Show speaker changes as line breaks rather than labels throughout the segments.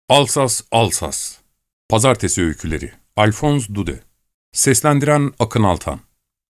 Alsas, Alsas. Pazartesi Öyküleri. Alphonse Daudet. Seslendiren Akın Altan.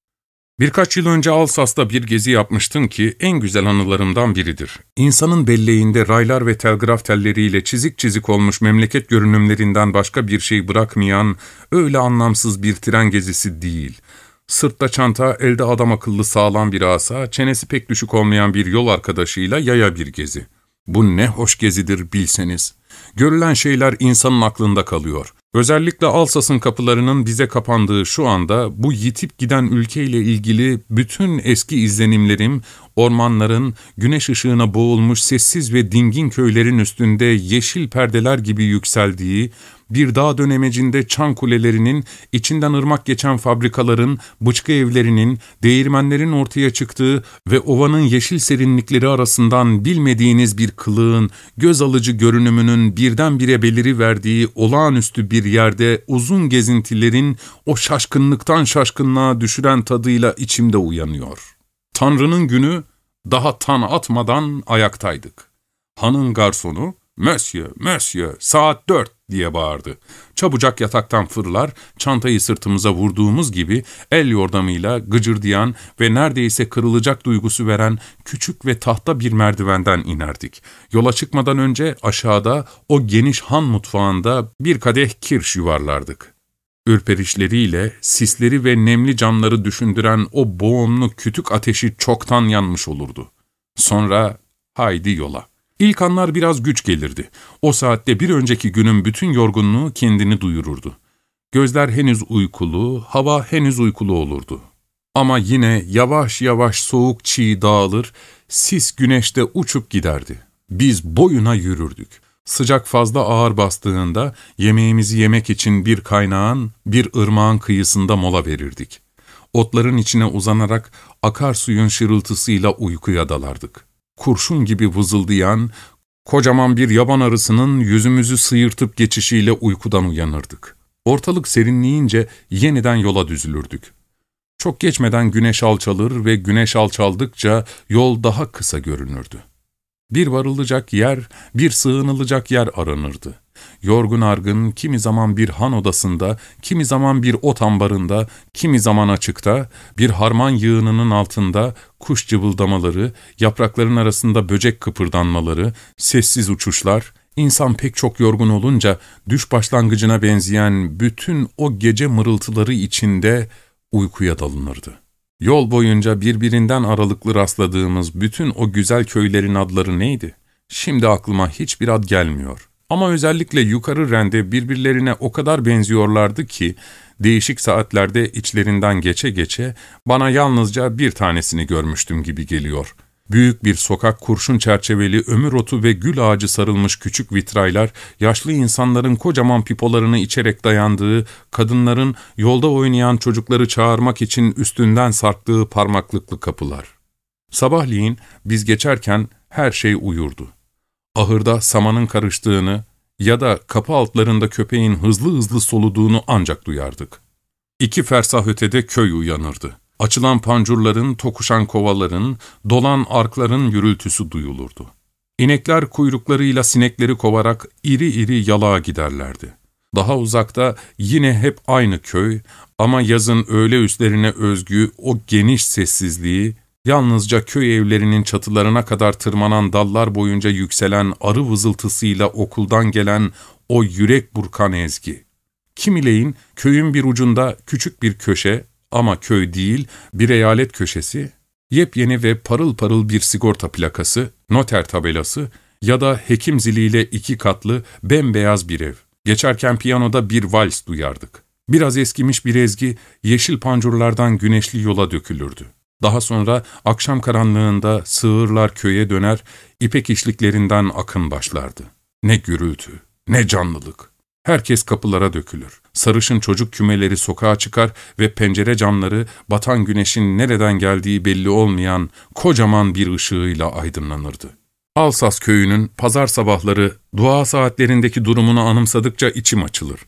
Birkaç yıl önce Alsas'ta bir gezi yapmıştım ki en güzel anılarımdan biridir. İnsanın belleğinde raylar ve telgraf telleriyle çizik çizik olmuş memleket görünümlerinden başka bir şey bırakmayan öyle anlamsız bir tren gezisi değil. Sırtta çanta, elde adam akıllı sağlam bir asa, çenesi pek düşük olmayan bir yol arkadaşıyla yaya bir gezi. Bu ne hoş gezidir bilseniz. Görülen şeyler insanın aklında kalıyor. Özellikle Alsas'ın kapılarının bize kapandığı şu anda bu yitip giden ülkeyle ilgili bütün eski izlenimlerim, ormanların, güneş ışığına boğulmuş sessiz ve dingin köylerin üstünde yeşil perdeler gibi yükseldiği, bir dağ dönemecinde çan kulelerinin, içinden ırmak geçen fabrikaların, bıçkı evlerinin, değirmenlerin ortaya çıktığı ve ovanın yeşil serinlikleri arasından bilmediğiniz bir kılığın, göz alıcı görünümünün birdenbire beliriverdiği olağanüstü bir yerde uzun gezintilerin o şaşkınlıktan şaşkınlığa düşüren tadıyla içimde uyanıyor. Tanrı'nın günü daha tan atmadan ayaktaydık. Hanın garsonu, "Monsieur, monsieur, saat 4" diye bağırdı. Çabucak yataktan fırlar, çantayı sırtımıza vurduğumuz gibi el yordamıyla gıcırdayan ve neredeyse kırılacak duygusu veren küçük ve tahta bir merdivenden inerdik. Yola çıkmadan önce aşağıda o geniş han mutfağında bir kadeh kirş yuvarlardık. Ürperişleriyle sisleri ve nemli camları düşündüren o boğumlu kütük ateşi çoktan yanmış olurdu. Sonra haydi yola. İlk anlar biraz güç gelirdi. O saatte bir önceki günün bütün yorgunluğu kendini duyururdu. Gözler henüz uykulu, hava henüz uykulu olurdu. Ama yine yavaş yavaş soğuk çiğ dağılır, sis güneşte uçup giderdi. Biz boyuna yürürdük. Sıcak fazla ağır bastığında yemeğimizi yemek için bir kaynağın, bir ırmağın kıyısında mola verirdik. Otların içine uzanarak akarsuyun şırıltısıyla uykuya dalardık. Kurşun gibi vızıldayan, kocaman bir yaban arısının yüzümüzü sıyırtıp geçişiyle uykudan uyanırdık. Ortalık serinleyince yeniden yola düzülürdük. Çok geçmeden güneş alçalır ve güneş alçaldıkça yol daha kısa görünürdü. Bir varılacak yer, bir sığınılacak yer aranırdı. Yorgun argın, kimi zaman bir han odasında, kimi zaman bir ot ambarında, kimi zaman açıkta, bir harman yığınının altında kuş cıvıldamaları, yaprakların arasında böcek kıpırdanmaları, sessiz uçuşlar, insan pek çok yorgun olunca düş başlangıcına benzeyen bütün o gece mırıltıları içinde uykuya dalınırdı. Yol boyunca birbirinden aralıklı rastladığımız bütün o güzel köylerin adları neydi? Şimdi aklıma hiçbir ad gelmiyor. Ama özellikle yukarı rende birbirlerine o kadar benziyorlardı ki, değişik saatlerde içlerinden geçe geçe bana yalnızca bir tanesini görmüştüm gibi geliyor. Büyük bir sokak, kurşun çerçeveli, ömür otu ve gül ağacı sarılmış küçük vitraylar, yaşlı insanların kocaman pipolarını içerek dayandığı, kadınların yolda oynayan çocukları çağırmak için üstünden sarktığı parmaklıklı kapılar. Sabahleyin biz geçerken her şey uyurdu. Ahırda samanın karıştığını ya da kapı altlarında köpeğin hızlı hızlı soluduğunu ancak duyardık. 2 fersah ötede köy uyanırdı. Açılan pancurların, tokuşan kovaların, dolan arkların gürültüsü duyulurdu. İnekler kuyruklarıyla sinekleri kovarak iri iri yalağa giderlerdi. Daha uzakta yine hep aynı köy ama yazın öğle üstlerine özgü o geniş sessizliği, yalnızca köy evlerinin çatılarına kadar tırmanan dallar boyunca yükselen arı vızıltısıyla okuldan gelen o yürek burkan ezgi. Kimileyin köyün bir ucunda küçük bir köşe, ama köy değil, bir eyalet köşesi, yepyeni ve parıl parıl bir sigorta plakası, noter tabelası ya da hekim ziliyle 2 katlı bembeyaz bir ev. Geçerken piyanoda bir vals duyardık. Biraz eskimiş bir ezgi, yeşil pancurlardan güneşli yola dökülürdü. Daha sonra akşam karanlığında sığırlar köye döner, ipek işliklerinden akın başlardı. Ne gürültü, ne canlılık. Herkes kapılara dökülür. Sarışın çocuk kümeleri sokağa çıkar ve pencere camları batan güneşin nereden geldiği belli olmayan kocaman bir ışığıyla aydınlanırdı. Alsas köyünün pazar sabahları dua saatlerindeki durumunu anımsadıkça içim açılır.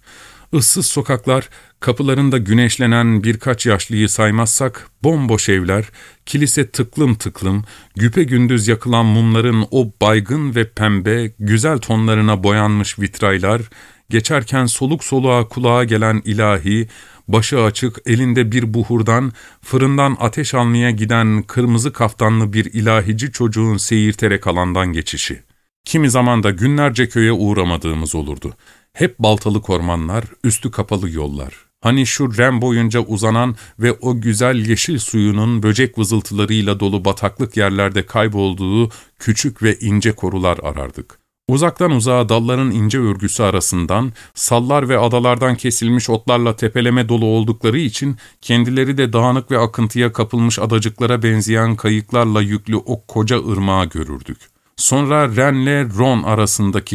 Issız sokaklar, kapılarında güneşlenen birkaç yaşlıyı saymazsak, bomboş evler, kilise tıklım tıklım, güpegündüz yakılan mumların o baygın ve pembe, güzel tonlarına boyanmış vitraylar, geçerken soluk soluğa kulağa gelen ilahi, başı açık, elinde bir buhurdan, fırından ateş almaya giden kırmızı kaftanlı bir ilahici çocuğun seyirterek alandan geçişi. Kimi zaman da günlerce köye uğramadığımız olurdu. Hep baltalık ormanlar, üstü kapalı yollar. Hani şu Ren boyunca uzanan ve o güzel yeşil suyunun böcek vızıltılarıyla dolu bataklık yerlerde kaybolduğu küçük ve ince korular arardık. Uzaktan uzağa dalların ince örgüsü arasından, sallar ve adalardan kesilmiş otlarla tepeleme dolu oldukları için kendileri de dağınık ve akıntıya kapılmış adacıklara benzeyen kayıklarla yüklü o koca ırmağı görürdük. Sonra Ren'le Ron arasındaki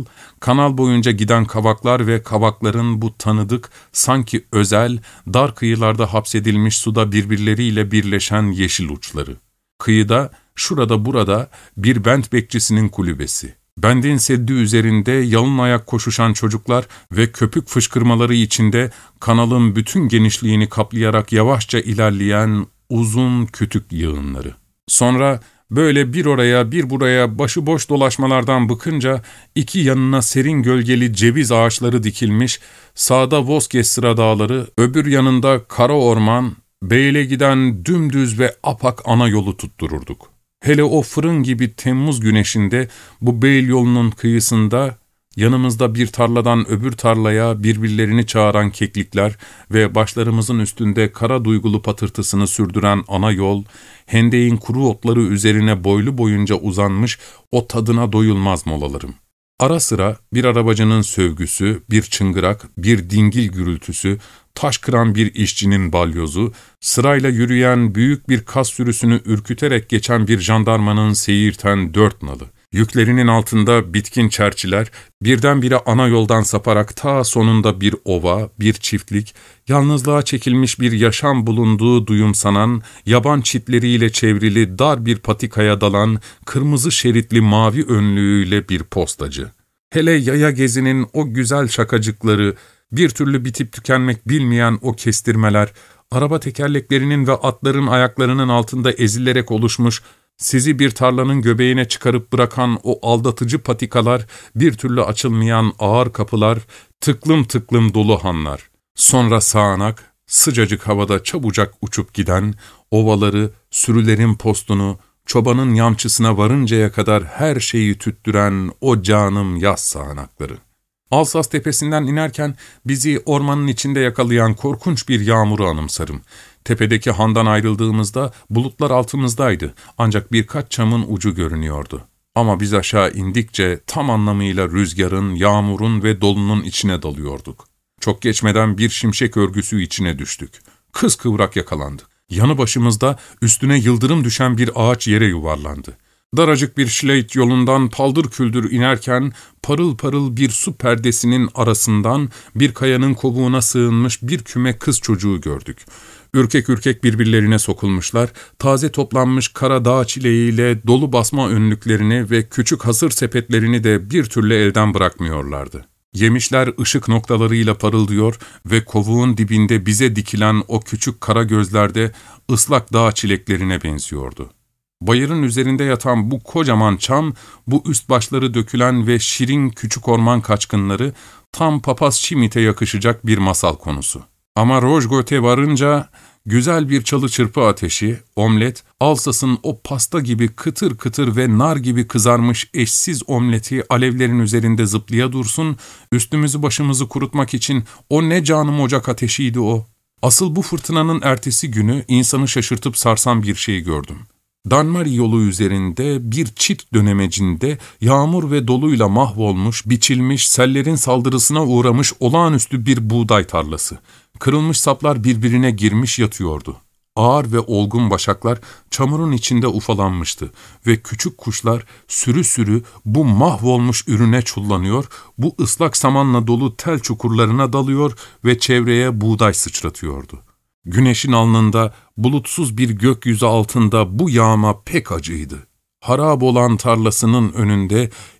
kanal boyunca giden kavaklar ve kavakların bu tanıdık, sanki özel, dar kıyılarda hapsedilmiş suda birbirleriyle birleşen yeşil uçları. Kıyıda, şurada burada bir bent bekçisinin kulübesi. Bendin seddi üzerinde yalın ayak koşuşan çocuklar ve köpük fışkırmaları içinde kanalın bütün genişliğini kaplayarak yavaşça ilerleyen uzun kütük yığınları. Sonra böyle bir oraya bir buraya başıboş dolaşmalardan bıkınca iki yanına serin gölgeli ceviz ağaçları dikilmiş, sağda Vosgestra dağları, öbür yanında kara orman, Beyl'e giden dümdüz ve apak ana yolu tuttururduk. Hele o fırın gibi Temmuz güneşinde bu Beyl yolunun kıyısında, yanımızda bir tarladan öbür tarlaya birbirlerini çağıran keklikler ve başlarımızın üstünde kara duygulu patırtısını sürdüren ana yol, hendeğin kuru otları üzerine boylu boyunca uzanmış o tadına doyulmaz molalarım. Ara sıra bir arabacının sövgüsü, bir çıngırak, bir dingil gürültüsü, taş kıran bir işçinin balyozu, sırayla yürüyen büyük bir kas sürüsünü ürküterek geçen bir jandarmanın seyirten dört nalı, yüklerinin altında bitkin çerçiler, birdenbire ana yoldan saparak ta sonunda bir ova, bir çiftlik, yalnızlığa çekilmiş bir yaşam bulunduğu duyumsanan, yaban çitleriyle çevrili dar bir patikaya dalan, kırmızı şeritli mavi önlüğüyle bir postacı. Hele yaya gezinin o güzel şakacıkları, bir türlü bitip tükenmek bilmeyen o kestirmeler, araba tekerleklerinin ve atların ayaklarının altında ezilerek oluşmuş, sizi bir tarlanın göbeğine çıkarıp bırakan o aldatıcı patikalar, bir türlü açılmayan ağır kapılar, tıklım tıklım dolu hanlar. Sonra sağanak, sıcacık havada çabucak uçup giden, ovaları, sürülerin postunu, çobanın yamçısına varıncaya kadar her şeyi tüttüren o canım yaz sağanakları. Alsas tepesinden inerken bizi ormanın içinde yakalayan korkunç bir yağmuru anımsarım. Tepedeki handan ayrıldığımızda bulutlar altımızdaydı, ancak birkaç çamın ucu görünüyordu. Ama biz aşağı indikçe tam anlamıyla rüzgarın, yağmurun ve dolunun içine dalıyorduk. Çok geçmeden bir şimşek örgüsü içine düştük. Kıskıvrak yakalandık. Yanı başımızda üstüne yıldırım düşen bir ağaç yere yuvarlandı. Daracık bir şleit yolundan paldır küldür inerken parıl parıl bir su perdesinin arasından bir kayanın kovuğuna sığınmış bir küme kız çocuğu gördük. Ürkek ürkek birbirlerine sokulmuşlar, taze toplanmış kara dağ çileğiyle dolu basma önlüklerini ve küçük hasır sepetlerini de bir türlü elden bırakmıyorlardı. Yemişler ışık noktalarıyla parıldıyor ve kovuğun dibinde bize dikilen o küçük kara gözlerde ıslak dağ çileklerine benziyordu. Bayırın üzerinde yatan bu kocaman çam, bu üst başları dökülen ve şirin küçük orman kaçkınları tam papaz Şimit'e yakışacak bir masal konusu. Ama Rojgot'e varınca güzel bir çalı çırpı ateşi, omlet, Alsas'ın o pasta gibi kıtır kıtır ve nar gibi kızarmış eşsiz omleti alevlerin üzerinde zıplaya dursun, üstümüzü başımızı kurutmak için o ne canım ocak ateşiydi o. Asıl bu fırtınanın ertesi günü insanı şaşırtıp sarsan bir şey gördüm. Danmar yolu üzerinde bir çit dönemecinde yağmur ve doluyla mahvolmuş, biçilmiş, sellerin saldırısına uğramış olağanüstü bir buğday tarlası. Kırılmış saplar birbirine girmiş yatıyordu. Ağır ve olgun başaklar çamurun içinde ufalanmıştı ve küçük kuşlar sürü sürü bu mahvolmuş ürüne çullanıyor, bu ıslak samanla dolu tel çukurlarına dalıyor ve çevreye buğday sıçratıyordu. Güneşin alnında, bulutsuz bir gökyüzü altında bu yağma pek acıydı. Harap olan tarlasının önünde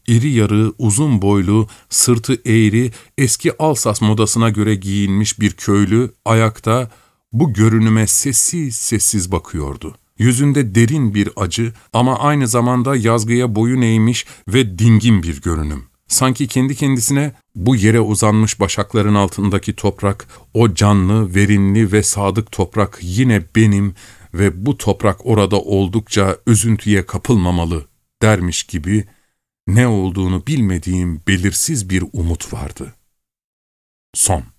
İri yarı, uzun boylu, sırtı eğri, eski Alsas modasına göre giyinmiş bir köylü ayakta bu görünüme sessiz sessiz bakıyordu. Yüzünde derin bir acı ama aynı zamanda yazgıya boyun eğmiş ve dingin bir görünüm. Sanki kendi kendisine bu yere uzanmış başakların altındaki toprak, o canlı, verimli ve sadık toprak yine benim ve bu toprak orada oldukça üzüntüye kapılmamalı dermiş gibi ne olduğunu bilmediğim belirsiz bir umut vardı. Son.